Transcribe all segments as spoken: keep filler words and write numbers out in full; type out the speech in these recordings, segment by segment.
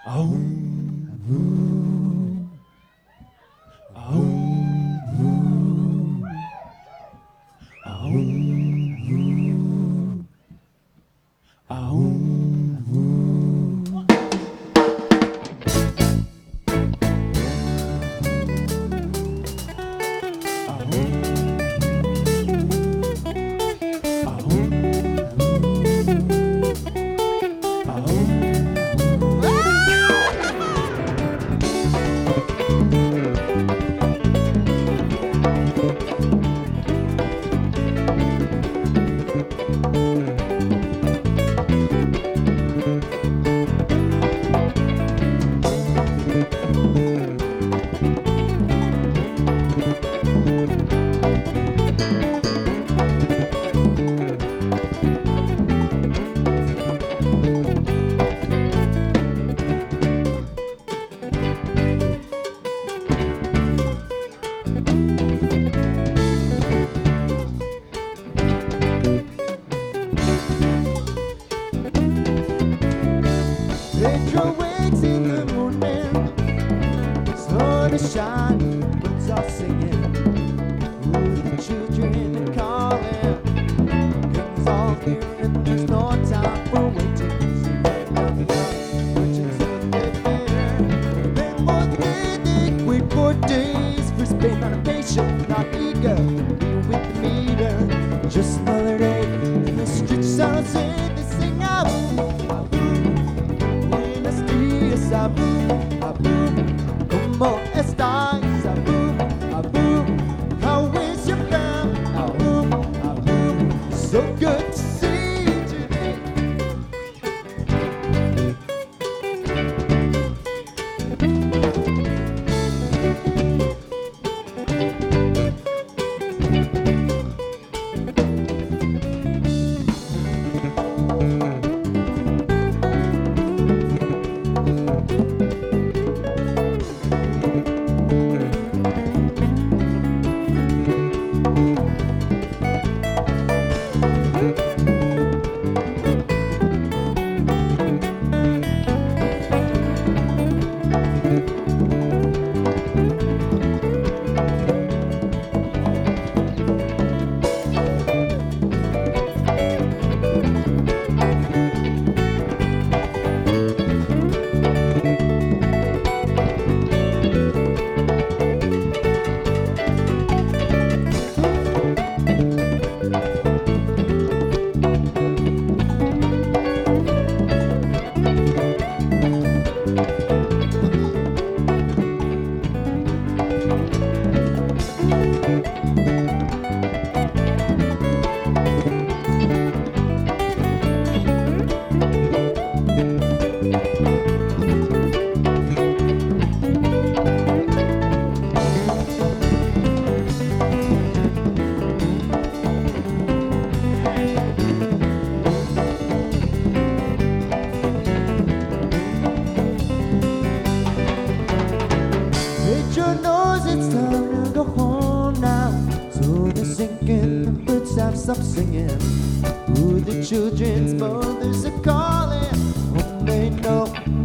Pedro wakes in the morning, sun is shining, birds are singing. Ooh, the children are calling, guns all here and there's no time for waiting. Merchants of the fair, men more than wait for days for Spain, not impatient, not eager, be with the meter. Just another day in the streets, I don't say they sing out. Abu, Abu, ¿cómo estáis? Abu, Abu, how is your fam? Abu, Abu, so good to see you today. Nature knows it's time to go home now, so they're sinking, the birds have stopped singing. Ooh, the children's mothers are calling, oh, they know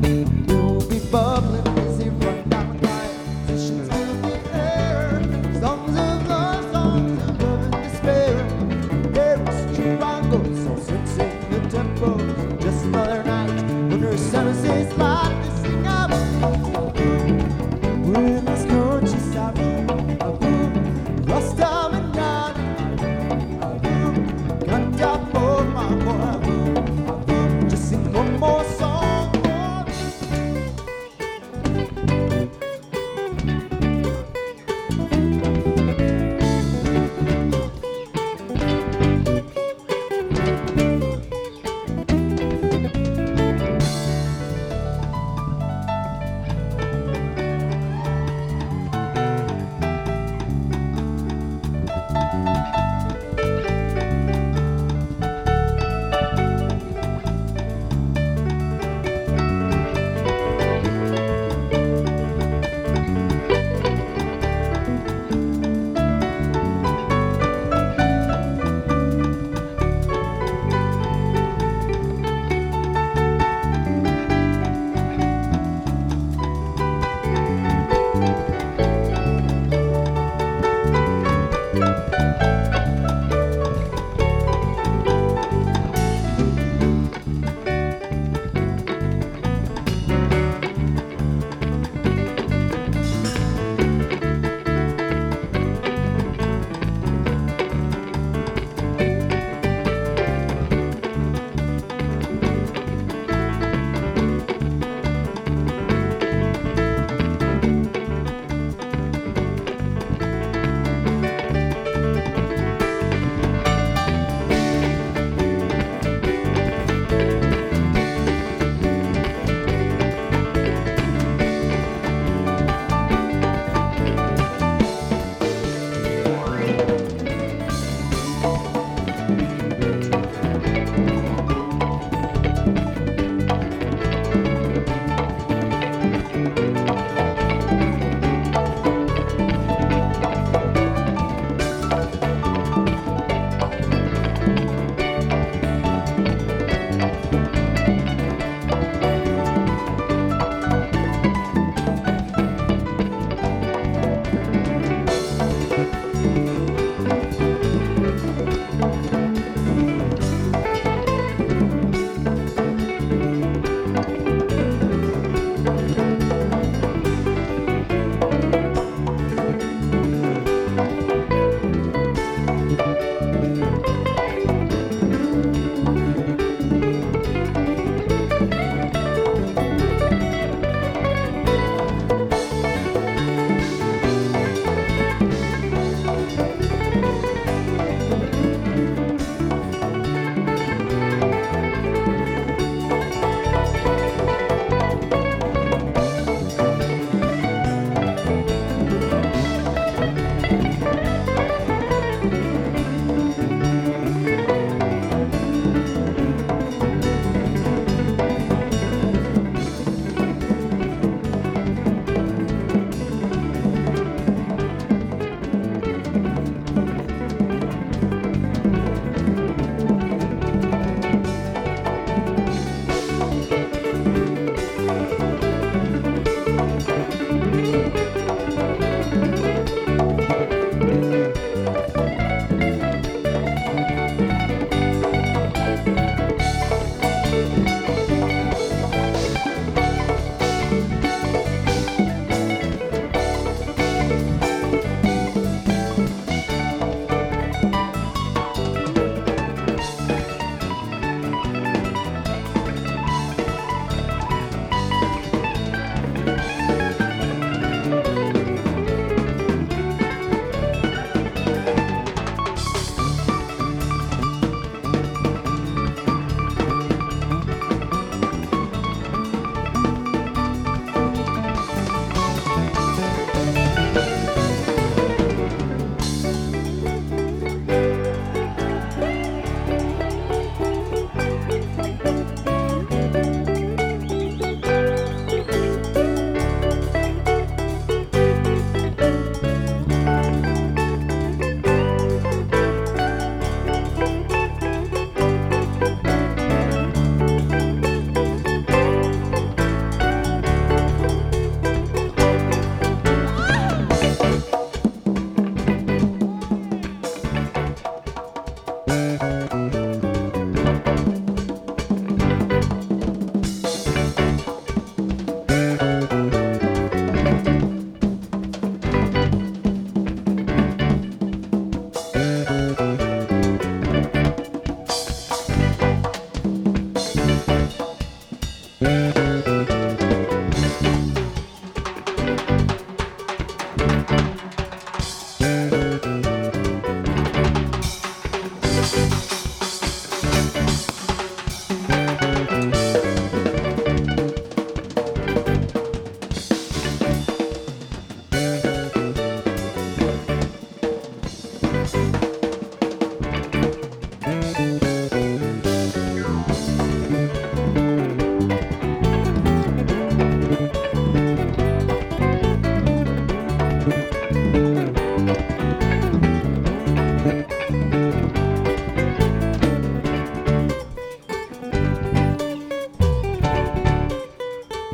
you'll be bubbling as they run down the line. Musicians fill the air, songs of love, songs of love and despair. There's Chirangos, also sing the tempo. Just another night when her son says life is sing up. Buenas noches, Abu, Abu, Rasta mañana, Abu, canta por mi amor, Abu, Abu, just sing one more song for me.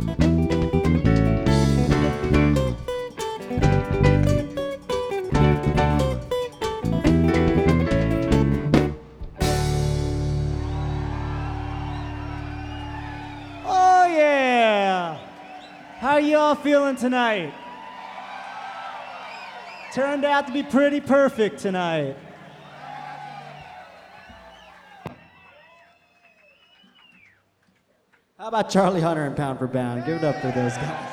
Oh yeah! How y'all feeling tonight? Turned out to be pretty perfect tonight. How about Charlie Hunter and Pound for Pound? Give it up for those guys.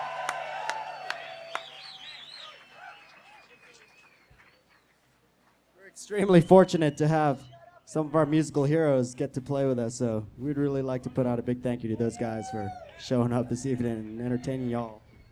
We're extremely fortunate to have some of our musical heroes get to play with us, so we'd really like to put out a big thank you to those guys for showing up this evening and entertaining y'all.